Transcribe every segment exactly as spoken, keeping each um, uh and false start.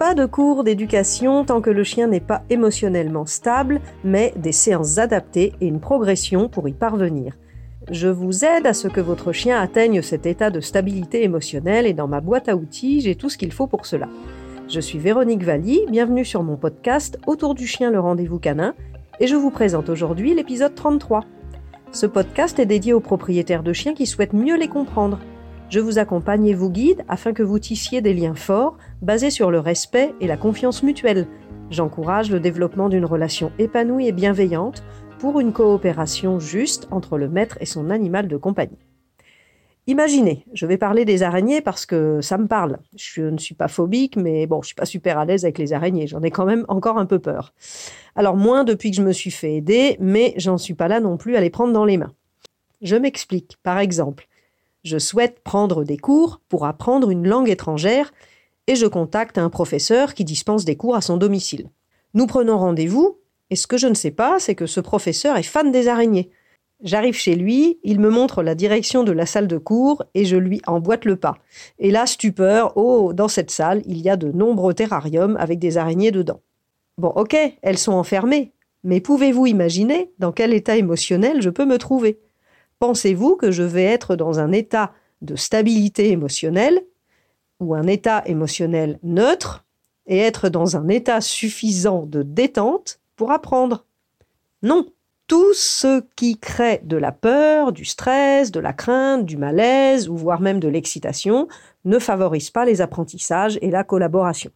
Pas de cours d'éducation tant que le chien n'est pas émotionnellement stable, mais des séances adaptées et une progression pour y parvenir. Je vous aide à ce que votre chien atteigne cet état de stabilité émotionnelle et dans ma boîte à outils, j'ai tout ce qu'il faut pour cela. Je suis Véronique Valli, bienvenue sur mon podcast Autour du chien, le rendez-vous canin, et je vous présente aujourd'hui l'épisode trente-trois. Ce podcast est dédié aux propriétaires de chiens qui souhaitent mieux les comprendre. Je vous accompagne et vous guide afin que vous tissiez des liens forts, basés sur le respect et la confiance mutuelle. J'encourage le développement d'une relation épanouie et bienveillante pour une coopération juste entre le maître et son animal de compagnie. Imaginez, je vais parler des araignées parce que ça me parle. Je ne suis pas phobique, mais bon, je suis pas super à l'aise avec les araignées. J'en ai quand même encore un peu peur. Alors moins depuis que je me suis fait aider, mais j'en suis pas là non plus à les prendre dans les mains. Je m'explique. Par exemple, je souhaite prendre des cours pour apprendre une langue étrangère et je contacte un professeur qui dispense des cours à son domicile. Nous prenons rendez-vous et ce que je ne sais pas, c'est que ce professeur est fan des araignées. J'arrive chez lui, il me montre la direction de la salle de cours et je lui emboîte le pas. Et là, stupeur, oh, dans cette salle, il y a de nombreux terrariums avec des araignées dedans. Bon, ok, elles sont enfermées, mais pouvez-vous imaginer dans quel état émotionnel je peux me trouver ? Pensez-vous que je vais être dans un état de stabilité émotionnelle ou un état émotionnel neutre et être dans un état suffisant de détente pour apprendre ? Non. Tout ce qui crée de la peur, du stress, de la crainte, du malaise ou voire même de l'excitation ne favorise pas les apprentissages et la collaboration.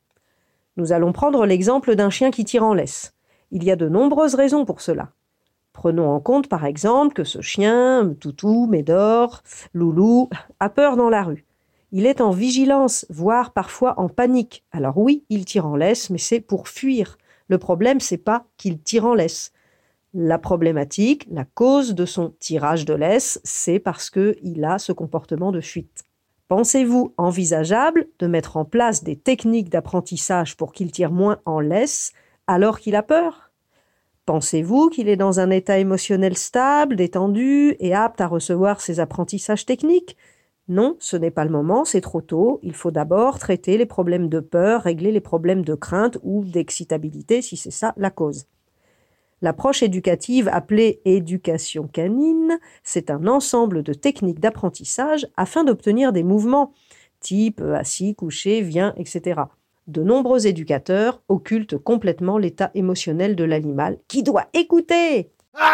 Nous allons prendre l'exemple d'un chien qui tire en laisse. Il y a de nombreuses raisons pour cela. Prenons en compte par exemple que ce chien, Toutou, Médor, Loulou, a peur dans la rue. Il est en vigilance, voire parfois en panique. Alors oui, il tire en laisse, mais c'est pour fuir. Le problème, c'est pas qu'il tire en laisse. La problématique, la cause de son tirage de laisse, c'est parce qu'il a ce comportement de fuite. Pensez-vous envisageable de mettre en place des techniques d'apprentissage pour qu'il tire moins en laisse alors qu'il a peur ? Pensez-vous qu'il est dans un état émotionnel stable, détendu et apte à recevoir ses apprentissages techniques ? Non, ce n'est pas le moment, c'est trop tôt. Il faut d'abord traiter les problèmes de peur, régler les problèmes de crainte ou d'excitabilité si c'est ça la cause. L'approche éducative appelée éducation canine, c'est un ensemble de techniques d'apprentissage afin d'obtenir des mouvements type assis, couché, viens, et cetera. De nombreux éducateurs occultent complètement l'état émotionnel de l'animal qui doit écouter.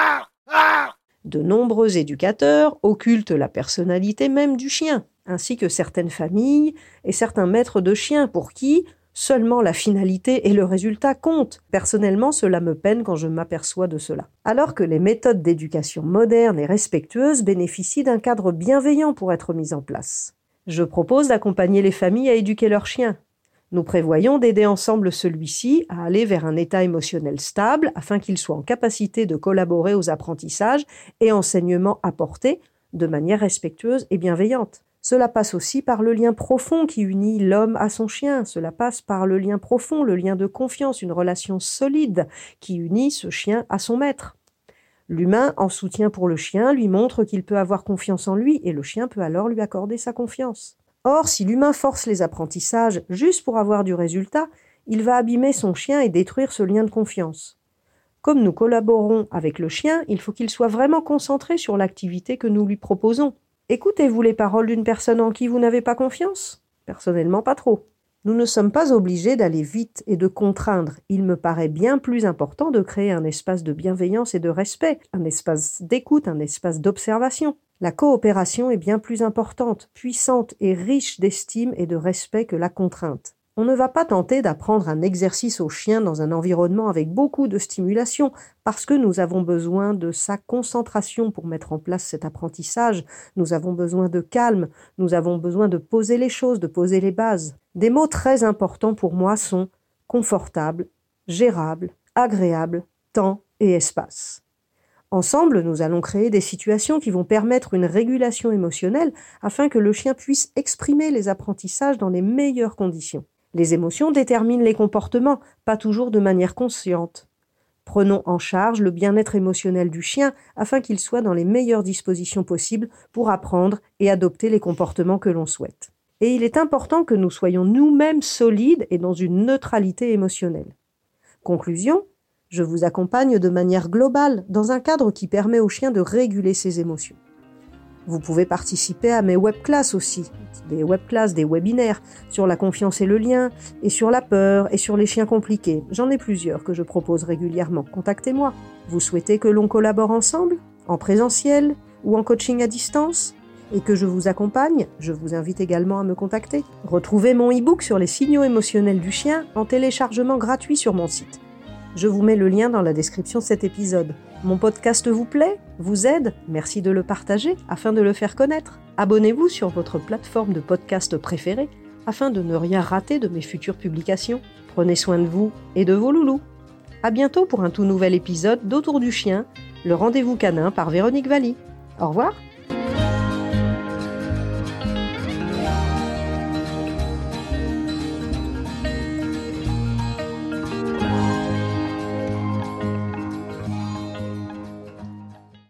De nombreux éducateurs occultent la personnalité même du chien, ainsi que certaines familles et certains maîtres de chiens pour qui seulement la finalité et le résultat comptent. Personnellement, cela me peine quand je m'aperçois de cela. Alors que les méthodes d'éducation modernes et respectueuses bénéficient d'un cadre bienveillant pour être mises en place. Je propose d'accompagner les familles à éduquer leurs chiens. Nous prévoyons d'aider ensemble celui-ci à aller vers un état émotionnel stable afin qu'il soit en capacité de collaborer aux apprentissages et enseignements apportés de manière respectueuse et bienveillante. Cela passe aussi par le lien profond qui unit l'homme à son chien. Cela passe par le lien profond, le lien de confiance, une relation solide qui unit ce chien à son maître. L'humain, en soutien pour le chien, lui montre qu'il peut avoir confiance en lui et le chien peut alors lui accorder sa confiance. Or, si l'humain force les apprentissages juste pour avoir du résultat, il va abîmer son chien et détruire ce lien de confiance. Comme nous collaborons avec le chien, il faut qu'il soit vraiment concentré sur l'activité que nous lui proposons. Écoutez-vous les paroles d'une personne en qui vous n'avez pas confiance ? Personnellement, pas trop. Nous ne sommes pas obligés d'aller vite et de contraindre. Il me paraît bien plus important de créer un espace de bienveillance et de respect, un espace d'écoute, un espace d'observation. La coopération est bien plus importante, puissante et riche d'estime et de respect que la contrainte. On ne va pas tenter d'apprendre un exercice au chien dans un environnement avec beaucoup de stimulation parce que nous avons besoin de sa concentration pour mettre en place cet apprentissage. Nous avons besoin de calme, nous avons besoin de poser les choses, de poser les bases. Des mots très importants pour moi sont confortable, gérable, agréable, temps et espace. Ensemble, nous allons créer des situations qui vont permettre une régulation émotionnelle afin que le chien puisse exprimer les apprentissages dans les meilleures conditions. Les émotions déterminent les comportements, pas toujours de manière consciente. Prenons en charge le bien-être émotionnel du chien afin qu'il soit dans les meilleures dispositions possibles pour apprendre et adopter les comportements que l'on souhaite. Et il est important que nous soyons nous-mêmes solides et dans une neutralité émotionnelle. Conclusion, je vous accompagne de manière globale dans un cadre qui permet au chien de réguler ses émotions. Vous pouvez participer à mes webclasses aussi, des webclasses, des webinaires sur la confiance et le lien, et sur la peur et sur les chiens compliqués. J'en ai plusieurs que je propose régulièrement. Contactez-moi. Vous souhaitez que l'on collabore ensemble, en présentiel ou en coaching à distance, et que je vous accompagne? Je vous invite également à me contacter. Retrouvez mon e-book sur les signaux émotionnels du chien en téléchargement gratuit sur mon site. Je vous mets le lien dans la description de cet épisode. Mon podcast vous plaît? Vous aide? Merci de le partager afin de le faire connaître. Abonnez-vous sur votre plateforme de podcast préférée afin de ne rien rater de mes futures publications. Prenez soin de vous et de vos loulous. À bientôt pour un tout nouvel épisode d'Autour du chien, le rendez-vous canin par Véronique Valli. Au revoir.